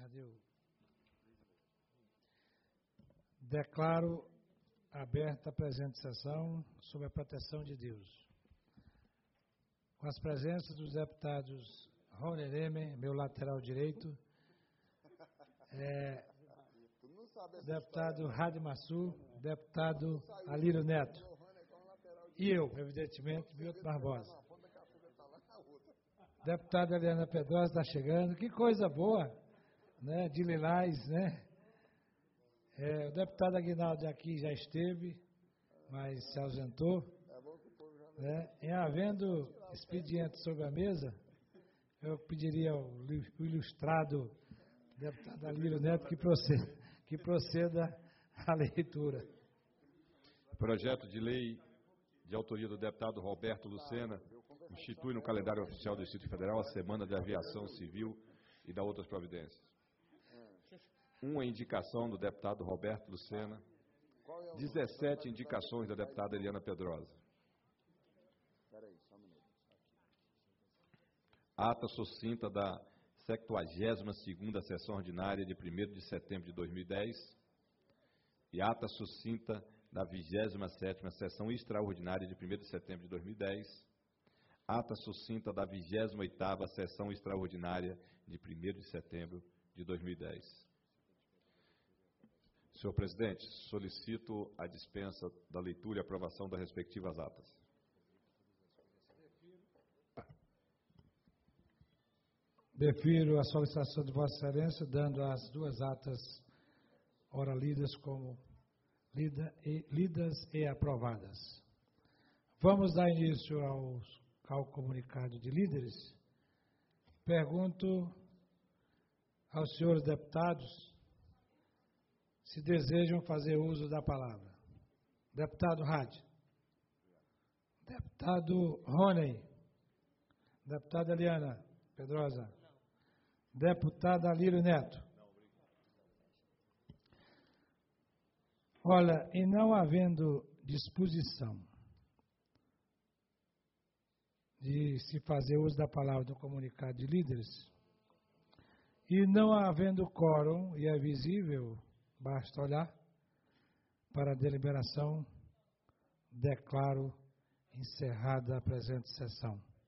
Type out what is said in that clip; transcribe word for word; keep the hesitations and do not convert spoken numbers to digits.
Cadê o... Declaro aberta a presente sessão sob a proteção de Deus. Com as presenças dos deputados Rony Lemer, meu lateral direito, é, deputado Rade Massu, deputado Alírio Neto, e eu, evidentemente, Milton Barbosa. Deputada Eliana Pedrosa está chegando, que coisa boa, né, de Lilás, né? É, o deputado Aguinaldo aqui já esteve, mas se ausentou. Né? Em havendo expediente sobre a mesa, eu pediria ao ilustrado deputado Alírio Neto que proceda, que proceda a leitura. Projeto de lei de autoria do deputado Roberto Lucena institui no calendário oficial do Distrito Federal a Semana de Aviação Civil e da outras providências. Uma indicação do deputado Roberto Lucena, dezessete indicações da deputada Eliana Pedrosa. Ata sucinta da sexagésima segunda Sessão Ordinária de primeiro de setembro de dois mil e dez e ata sucinta da vigésima sétima Sessão Extraordinária de primeiro de setembro de dois mil e dez, ata sucinta da vigésima oitava Sessão Extraordinária de primeiro de setembro de dois mil e dez. Senhor presidente, solicito a dispensa da leitura e aprovação das respectivas atas. Defiro a solicitação de Vossa Excelência, dando as duas atas ora lidas como lida e, lidas e aprovadas. Vamos dar início ao, ao comunicado de líderes. Pergunto aos senhores deputados se desejam fazer uso da palavra. Deputado Rade. Deputado Rony. Deputada Eliana Pedrosa. Deputado Alírio Neto. Olha, e não havendo disposição de se fazer uso da palavra do comunicado de líderes, e não havendo quórum, e é visível, basta olhar para a deliberação, declaro encerrada a presente sessão.